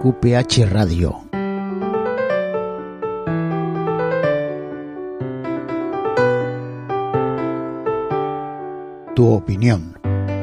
QPH Radio. Tu opinión.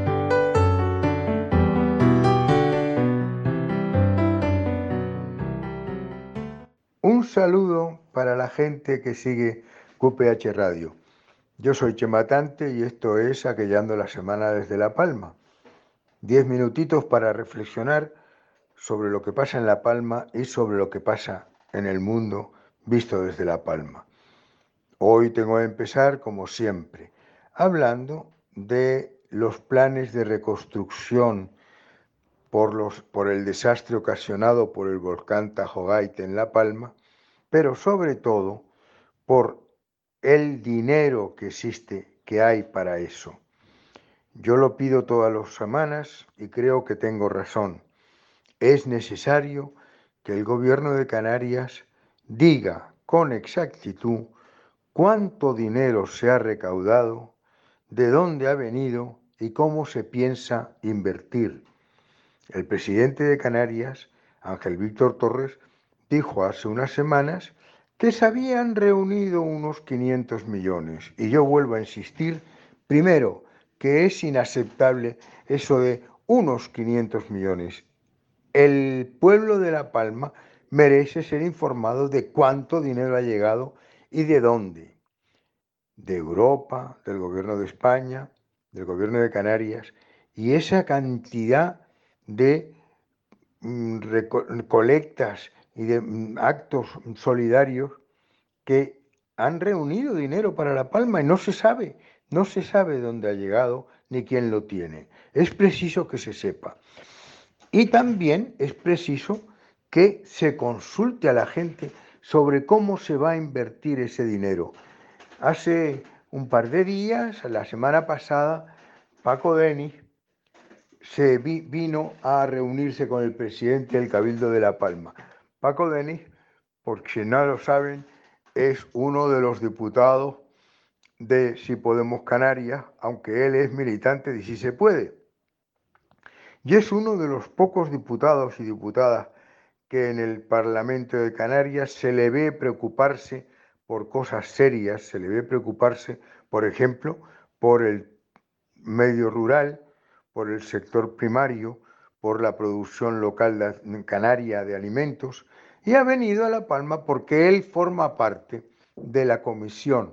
Un saludo para la gente que sigue QPH Radio. Yo soy Chema Tante y esto es Aquellando la Semana desde La Palma. 10 minutitos para reflexionar sobre lo que pasa en La Palma y sobre lo que pasa en el mundo visto desde La Palma. Hoy tengo que empezar, como siempre, hablando de los planes de reconstrucción por el desastre ocasionado por el volcán Tajo Gaita en La Palma, pero sobre todo por el dinero que existe, que hay para eso. Yo lo pido todas las semanas y creo que tengo razón. Es necesario que el gobierno de Canarias diga con exactitud cuánto dinero se ha recaudado, de dónde ha venido y cómo se piensa invertir. El presidente de Canarias, Ángel Víctor Torres, dijo hace unas semanas que se habían reunido unos 500 millones. Y yo vuelvo a insistir, primero, que es inaceptable eso de unos 500 millones. El pueblo de La Palma merece ser informado de cuánto dinero ha llegado y de dónde. De Europa, del gobierno de España, del gobierno de Canarias, y esa cantidad de colectas y de actos solidarios que han reunido dinero para La Palma y no se sabe dónde ha llegado ni quién lo tiene. Es preciso que se sepa. Y también es preciso que se consulte a la gente sobre cómo se va a invertir ese dinero. Hace un par de días, la semana pasada, Paco Denis vino a reunirse con el presidente del Cabildo de La Palma. Paco Denis, por si no lo saben, es uno de los diputados de Si Podemos Canarias, aunque él es militante de Si Se Puede. Y es uno de los pocos diputados y diputadas que en el Parlamento de Canarias se le ve preocuparse por cosas serias, se le ve preocuparse, por ejemplo, por el medio rural, por el sector primario, por la producción local canaria de alimentos, y ha venido a La Palma porque él forma parte de la Comisión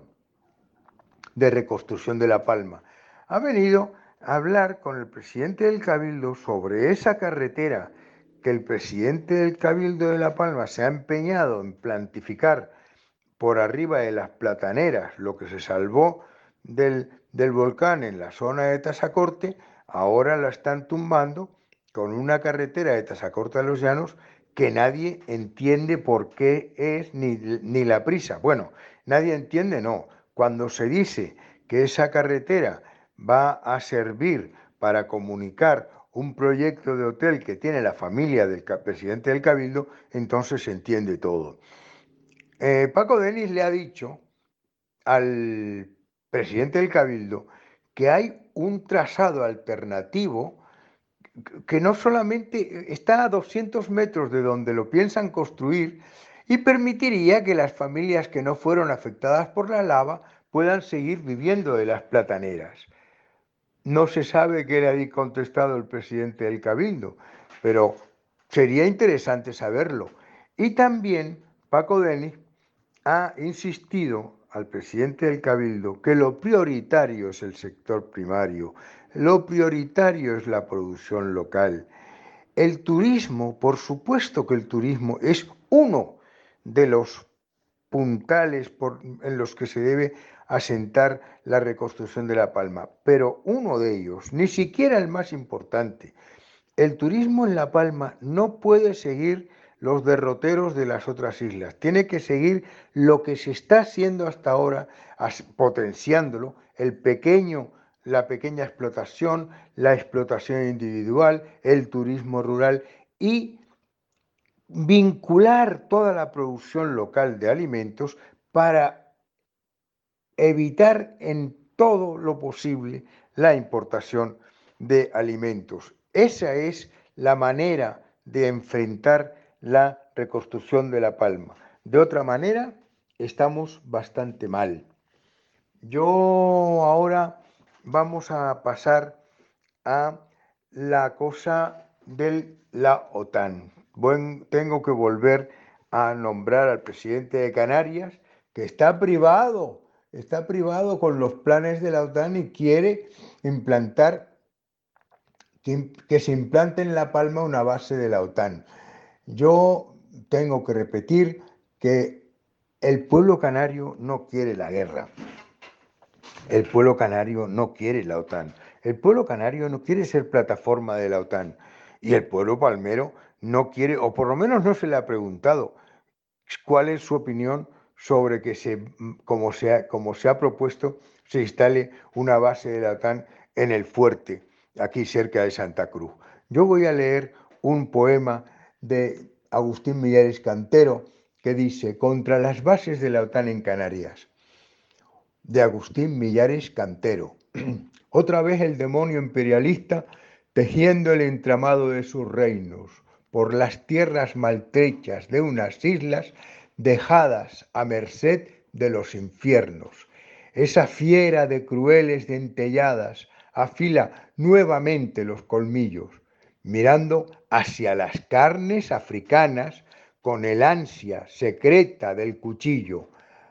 de Reconstrucción de La Palma. Ha venido a hablar con el presidente del Cabildo sobre esa carretera que el presidente del Cabildo de La Palma se ha empeñado en plantificar por arriba de las plataneras, lo que se salvó del volcán en la zona de Tazacorte, ahora la están tumbando con una carretera de Tazacorte a Los Llanos que nadie entiende por qué es ni la prisa. Bueno, nadie entiende, no. Cuando se dice que esa carretera va a servir para comunicar un proyecto de hotel que tiene la familia del presidente del Cabildo, entonces se entiende todo. Paco Denis le ha dicho al presidente del Cabildo que hay un trazado alternativo que no solamente está a 200 metros de donde lo piensan construir y permitiría que las familias que no fueron afectadas por la lava puedan seguir viviendo de las plataneras. No se sabe qué le ha contestado el presidente del Cabildo, pero sería interesante saberlo. Y también Paco Denis ha insistido al presidente del Cabildo que lo prioritario es el sector primario, lo prioritario es la producción local. El turismo, por supuesto que el turismo es uno de los puntales en los que se debe asentar la reconstrucción de La Palma, pero uno de ellos, ni siquiera el más importante. El turismo en La Palma no puede seguir los derroteros de las otras islas, tiene que seguir lo que se está haciendo hasta ahora, potenciándolo, la pequeña explotación, la explotación individual, el turismo rural y vincular toda la producción local de alimentos para evitar en todo lo posible la importación de alimentos. Esa es la manera de enfrentar la reconstrucción de La Palma. De otra manera, estamos bastante mal. Yo ahora vamos a pasar a la cosa de la OTAN. Tengo que volver a nombrar al presidente de Canarias, que está privado con los planes de la OTAN y quiere que se implante en La Palma una base de la OTAN. Yo tengo que repetir que el pueblo canario no quiere la guerra. El pueblo canario no quiere la OTAN. El pueblo canario no quiere ser plataforma de la OTAN. Y el pueblo palmero no quiere, o por lo menos no se le ha preguntado, cuál es su opinión sobre que como se ha propuesto, se instale una base de la OTAN en el fuerte, aquí cerca de Santa Cruz. Yo voy a leer un poema de Agustín Millares Cantero que dice: contra las bases de la OTAN en Canarias, de Agustín Millares Cantero. Otra vez el demonio imperialista tejiendo el entramado de sus reinos por las tierras maltrechas de unas islas dejadas a merced de los infiernos. Esa fiera de crueles dentelladas afila nuevamente los colmillos, mirando hacia las carnes africanas con el ansia secreta del cuchillo.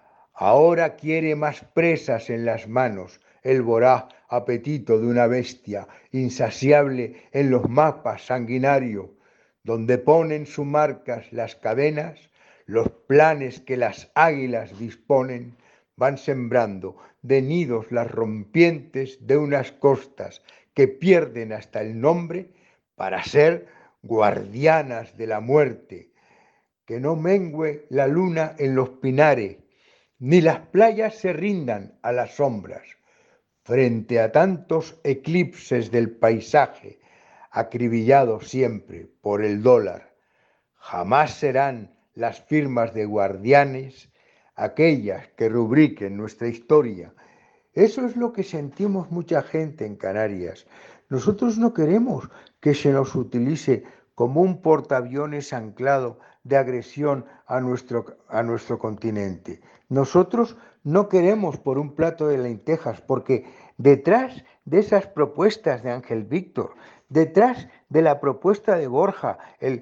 Ahora quiere más presas en las manos, el voraz apetito de una bestia insaciable en los mapas sanguinarios, donde ponen sus marcas las cadenas, los planes que las águilas disponen, van sembrando de nidos las rompientes de unas costas que pierden hasta el nombre para ser guardianas de la muerte. Que no mengüe la luna en los pinares, ni las playas se rindan a las sombras, frente a tantos eclipses del paisaje, acribillados siempre por el dólar. Jamás serán las firmas de guardianes aquellas que rubriquen nuestra historia. Eso es lo que sentimos mucha gente en Canarias. Nosotros no queremos que se nos utilice como un portaaviones anclado de agresión a nuestro continente. Nosotros no queremos por un plato de lentejas, porque detrás de esas propuestas de Ángel Víctor, detrás de la propuesta de Borja,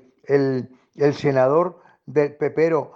el senador del Pepero,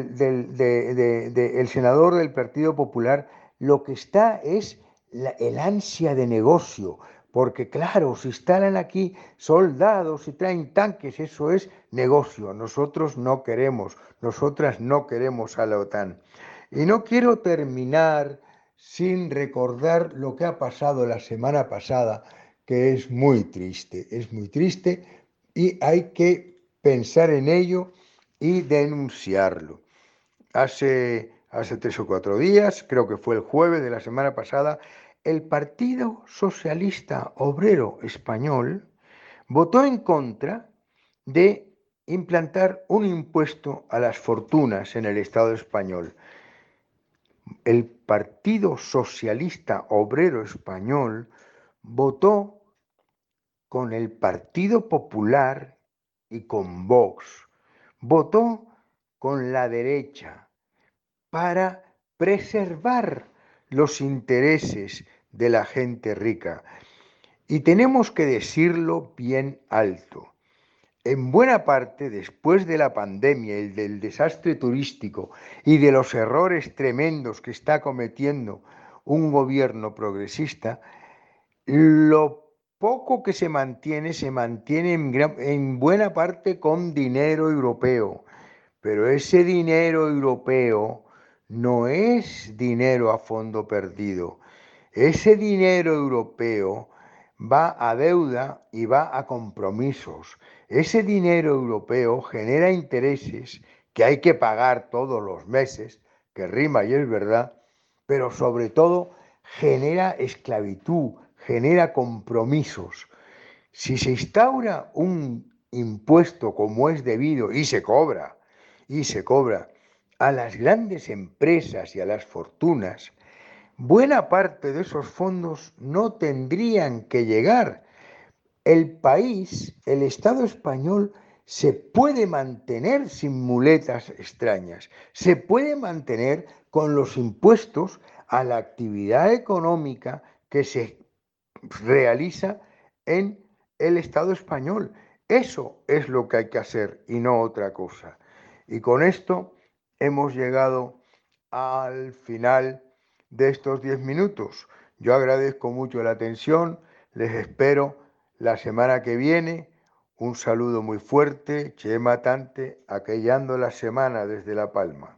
el senador del Partido Popular, lo que está es el ansia de negocio, porque claro, se instalan aquí soldados y traen tanques, eso es negocio. Nosotros no queremos, nosotras no queremos a la OTAN. Y no quiero terminar sin recordar lo que ha pasado la semana pasada, que es muy triste y hay que pensar en ello y denunciarlo. Hace 3 o 4 días, creo que fue el jueves de la semana pasada, el Partido Socialista Obrero Español votó en contra de implantar un impuesto a las fortunas en el Estado español. El Partido Socialista Obrero Español votó con el Partido Popular y con Vox. Votó con la derecha para preservar los intereses de la gente rica. Y tenemos que decirlo bien alto. En buena parte, después de la pandemia y del desastre turístico y de los errores tremendos que está cometiendo un gobierno progresista, lo poco que se mantiene en buena parte con dinero europeo. Pero ese dinero europeo no es dinero a fondo perdido. Ese dinero europeo va a deuda y va a compromisos. Ese dinero europeo genera intereses que hay que pagar todos los meses, que rima y es verdad, pero sobre todo genera esclavitud, genera compromisos. Si se instaura un impuesto como es debido y se cobra a las grandes empresas y a las fortunas, buena parte de esos fondos no tendrían que llegar. El país, el Estado español, se puede mantener sin muletas extrañas, se puede mantener con los impuestos a la actividad económica que se realiza en el Estado español. Eso es lo que hay que hacer y no otra cosa. Y con esto hemos llegado al final de estos 10 minutos. Yo agradezco mucho la atención, les espero la semana que viene. Un saludo muy fuerte, Chema Tante, aquellando la semana desde La Palma.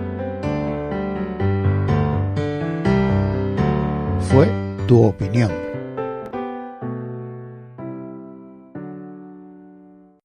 Fue tu opinión.